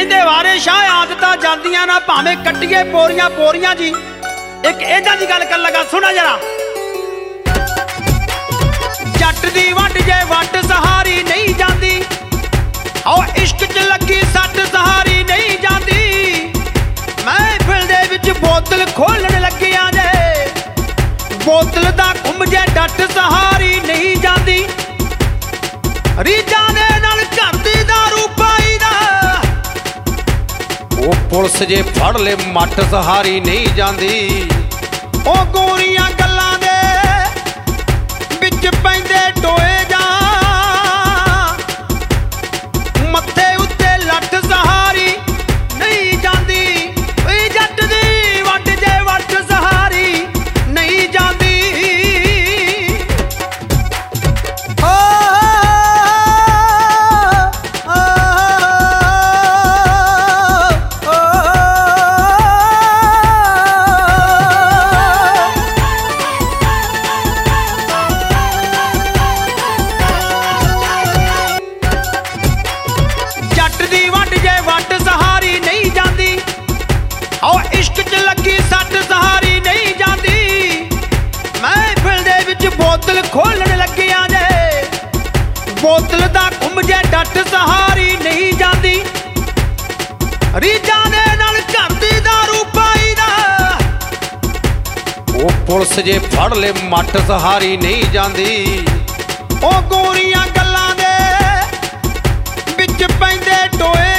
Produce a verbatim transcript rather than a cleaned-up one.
कहंदे वारे शाह आदतां जांदियां ना भावें कट्टिए पोरियां पोरियां जी। एक इदां दी गल कर लगा, सुना जरा। जट दी वट जे वट सहारी नहीं जाती, और इश्क च लगी सट सहारी नहीं जाती। महफिल दे विच बोतल खोलण लगिया जे, बोतल दा घुम जे डट सहारी नहीं जाती। रीजा दे नाल घर दी दारू पाई दा, ओ पुलिस जे फड़ ले मट सहारी नहीं जाती। ओ गोरियां गल्लां दे विच पैंदे टोए जा, मत्थे उत्ते लट सहारी नहीं जाती। जट दी वट जे वट सहारी नहीं जाती। खोलण लगिया जे, बोतल दा घुम जे डट सहारी नहीं जाती। रीजा दे नाल घर दी दारू पाई दा, ओ पुलिस जे फड़ ले मट सहारी नहीं जाती। ओ गोरियां गल्लां दे विच पैंदे टोए